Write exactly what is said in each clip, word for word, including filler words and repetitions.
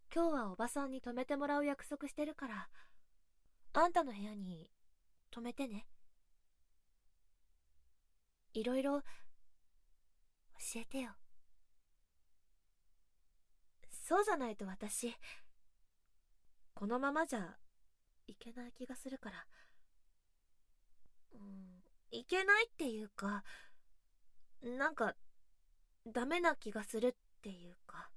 今日はおばさんに泊めてもらう約束してるから、あんたの部屋に泊めてね。いろいろ教えてよ。そうじゃないと私、このままじゃいけない気がするから。うん、いけないっていうか、なんかダメな気がするっていうか。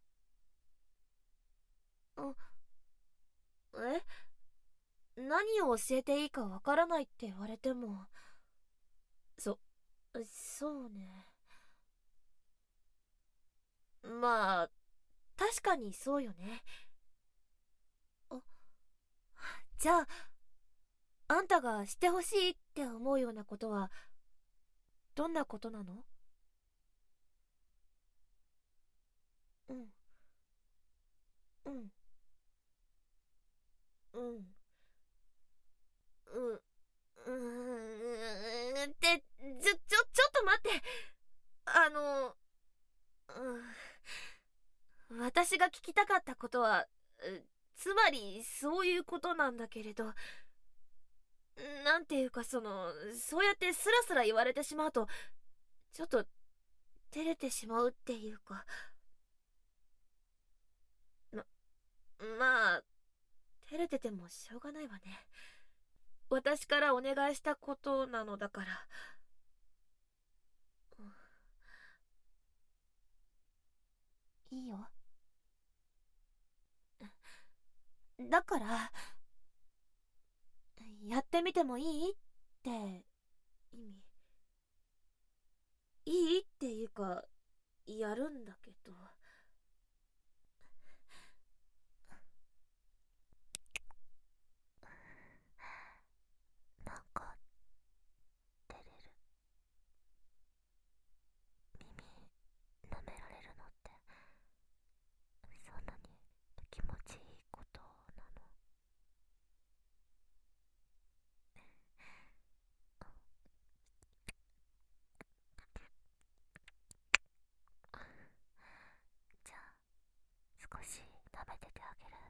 あ、え何を教えていいかわからないって言われても。そ、そうね。まあ、確かにそうよね。あ、じゃあ、あんたがしてほしいって思うようなことは、どんなことなの？うん、うん、うん、うん、うーん、って、ちょ、ちょ、ちょっと待って。あの、うん、私が聞きたかったことは、うつまりそういうことなんだけれど、なんていうかその、そうやってスラスラ言われてしまうと、ちょっと照れてしまうっていうか、ま、まあ、照れててもしょうがないわね。私からお願いしたことなのだから。いいよ。だから、やってみてもいいって意味。いいっていうか、やるんだけど。なんか、照れる。耳舐められるのって、そんなに気持ちいいことなの？じゃあ、少し舐めててあげる。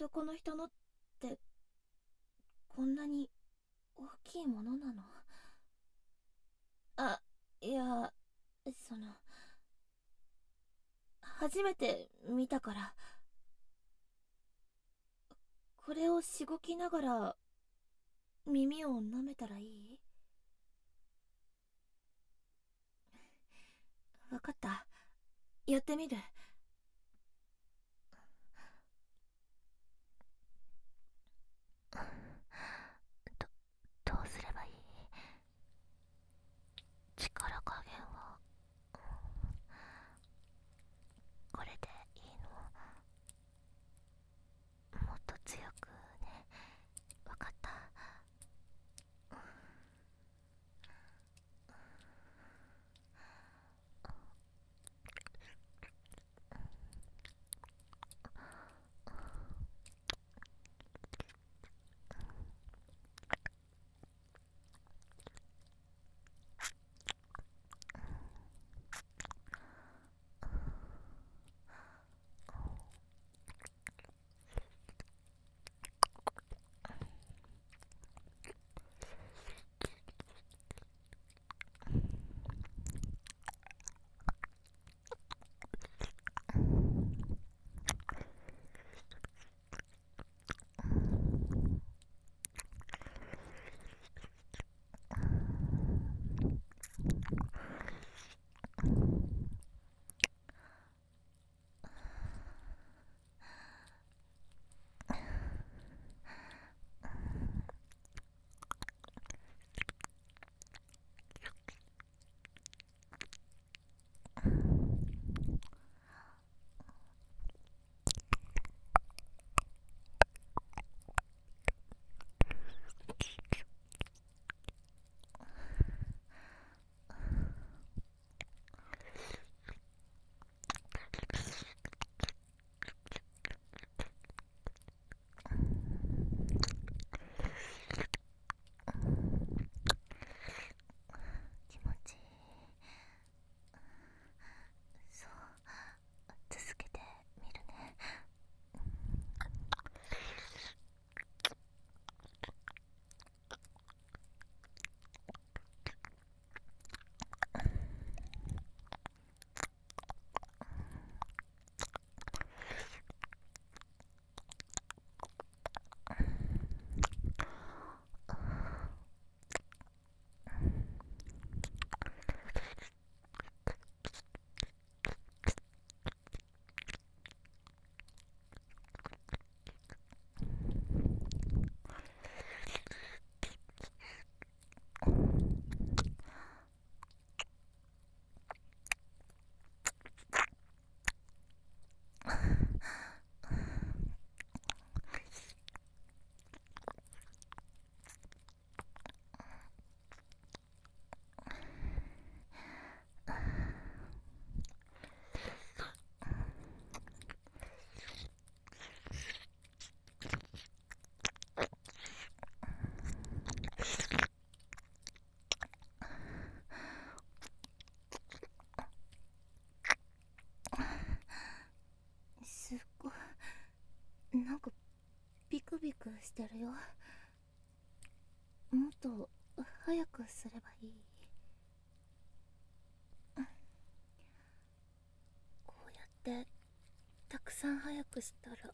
男の人のってこんなに大きいものなの？あ、いや、その、初めて見たから。これをしごきながら耳を舐めたらいい？わかった。やってみる。ど、どうすればいい？力加減はこれでいいの？もっと強くね。わかった。気持ちいい。そう、続けてみるね。すっごい、なんかビクビクしてるよ。もっと早くすればいい？こうやってたくさん早くしたら、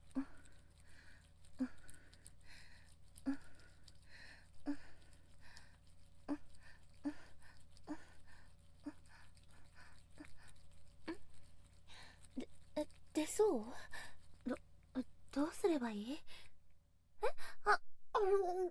で、え、出そう？ど、どうすればいい？え、あ、うん、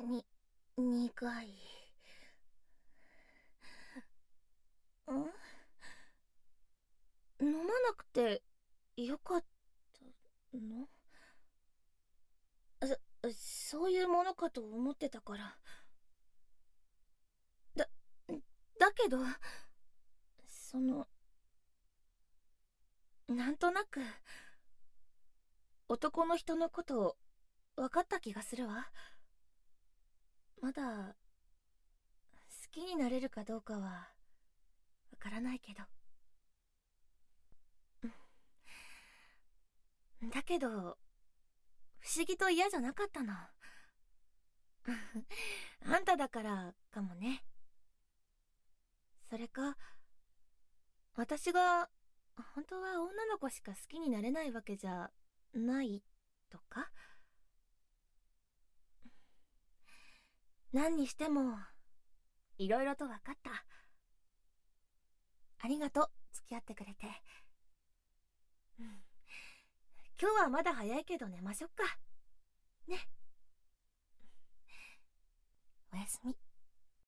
に、苦い。ん飲まなくてよかったの？そ、そういうものかと思ってたから。だ、だけど、その、なんとなく、男の人のこと分かった気がするわ。まだ、好きになれるかどうかは、わからないけど。だけど、不思議と嫌じゃなかったの。あんただからかもね。それか、私が本当は女の子しか好きになれないわけじゃないとか。何にしてもいろいろと分かった。ありがとう、付き合ってくれて。うん、今日はまだ早いけど寝ましょっかね。おやすみ。